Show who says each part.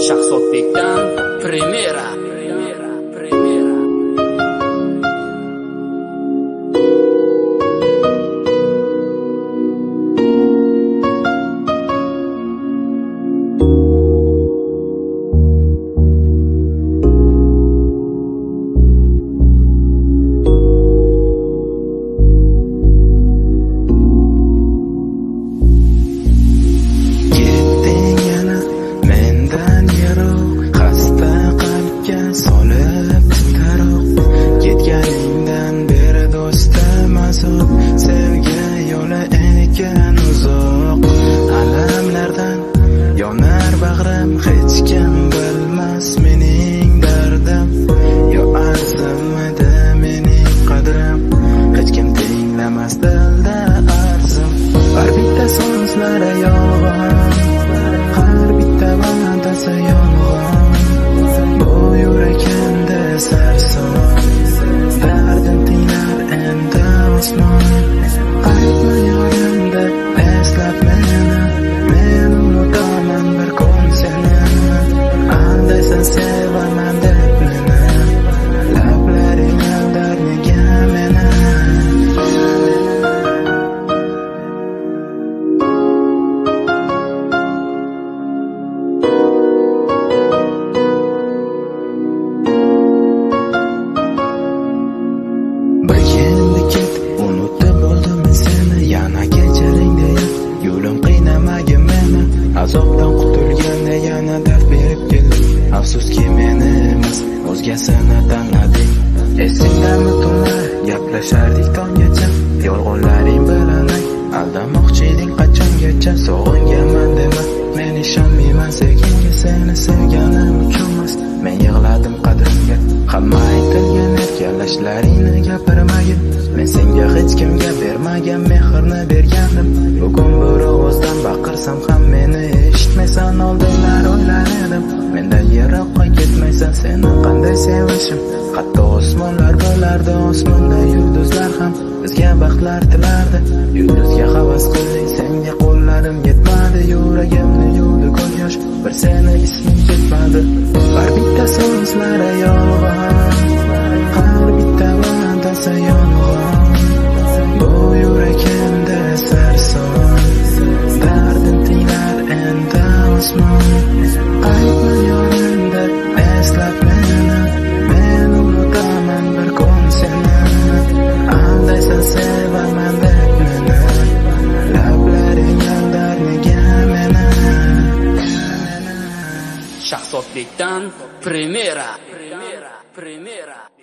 Speaker 1: Shahzodbekdan Primera.
Speaker 2: Sevgi yo'li ekan uzoq, alamlardan yonar bag'rim, hech kim bilmas mening dardim. Yo arzimidi mening qadrim, hech kim tinglamas dilda arzim. Har bitta so'zlari yolg'on, har bitta va'dasi yolg'on. Bu yurakimda sarson, dardim tinglar endi osmon. Aytma yorimda eslab meni, men unutaman bir kun seni. Aldaysan sevaman deb meni, lablaring aldar nega meni. Bir keldi ketib unutib bo'ldim men seni, yana kechiring deya yo'lim qiynamagin meni. Azobdan qutulganda yana dard berib kelding, afsuski meni emas o'zgasini tanlading. Esingdami tunlar gaplashardik tonggacha, yolg'onlaring bilinay aldamoqchi eding qachongacha. Sog'inganman dema, men ishonmayman sevgingga, seni sevganim uchunmas men yig'ladim qadrimga. Hamma aytilgan erkalashlaringni gapirmagin, men senga hech kimga bermagan mehrni bergandim. Bugun bir ovozdan baqirsam ham meni eshitmaysan, oldinlar o'ylar edim mendan yiroqqa ketmaysan. Seni qanday sevishim, hatto osmonlar bo'lardi, osmonda yulduzlar ham bizga baxtlar tilardi. Yulduzga havas qilding, senga qo'llarim yetmadi, yuragimni yuvdi ko'z yosh, bir seni isming ketmadi. Har bitta so'zlari yolg'on, har bitta va'dasi yolg'on. Bu yurakimda sarson, dardim tinglar endi osmon. Aytma yorimda eslab meni, men unutaman bir kun seni. Aldaysan sevaman deb meni, lablaring aldar nega meni.
Speaker 1: Shahzodbekdan Primera.